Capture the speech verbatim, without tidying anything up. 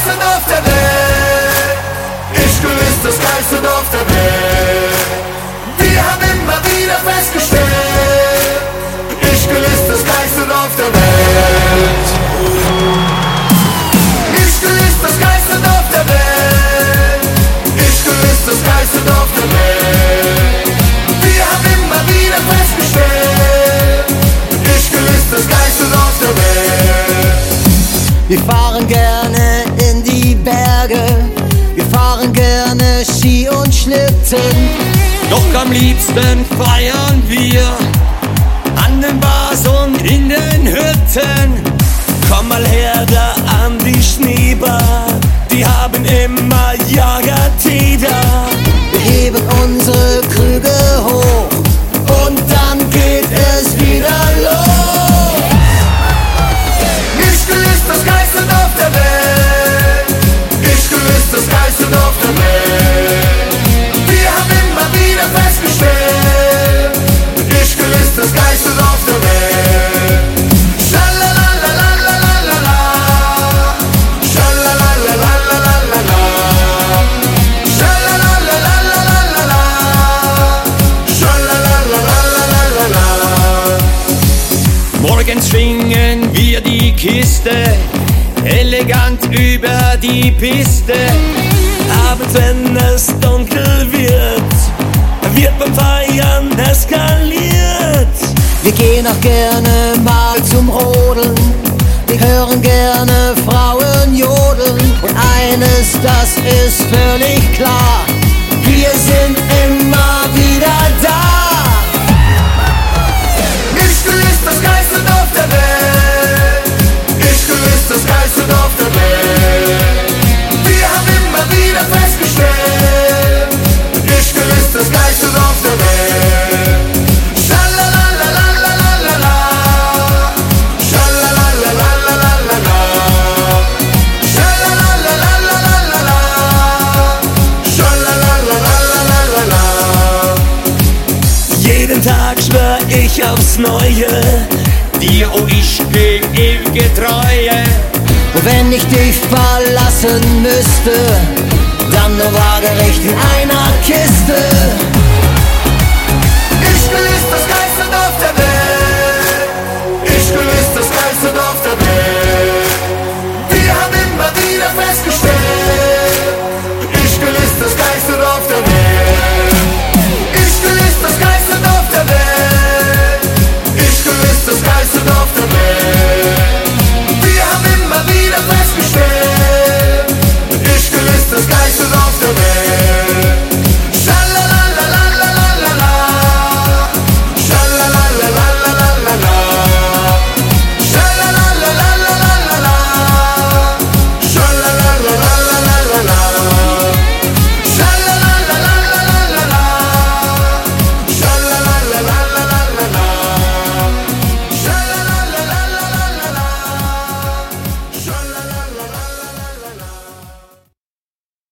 geilste Dorf der Welt. Ischgl ist das geilste Dorf der Welt. Wir haben immer wieder festgestellt, Ischgl ist das geilste Dorf der Welt. Ischgl ist das geilste Dorf der Welt. Ischgl ist das geilste Dorf der Welt. Wir haben immer wieder festgestellt, Ischgl ist das geilste Dorf der Welt. Wir fahren gerne in die Berge, wir fahren gerne Ski und Schlitten. Doch am liebsten feiern wir an den Bars und in den Hütten. Komm mal her da an die Schneebar, die haben immer Jagertider. Wir heben unsere Krüge hoch und dann geht es wieder los. Ischgl ist das geilste Dorf der Welt. Ischgl ist das geilste Dorf der Welt. Wir haben immer wieder festgestellt, Ischgl ist das geilste Dorf der Welt. Schalalalalalalalala, schalalalalalalalala, schalalalalalalalala, schalalalalalalalala. Morgens schwingen wir die Kiste elegant über die Piste. Abends, wenn es dunkel wird, wird beim Feiern eskaliert. Wir gehen auch gerne mal zum Rodeln, wir hören gerne Frauen jodeln. Und eines, das ist völlig klar, wir sind immer wieder da. Ischgl ist das geilste Dorf der Welt. Ischgl ist das geilste Dorf der Welt. Wir haben immer wieder festgestellt, Ischgl ist das geilste Dorf der Welt. Schalalalalalalalala, schalalalalalalalala, schalalalalalalalala, schalalalalalalalala. Jeden Tag schwör ich aufs Neue, dir, o Ischgl, ewige Treue. Und wenn ich dich verlassen müsste, dann nur waagerecht in einer Kiste. Ischgl ist das geilste Dorf der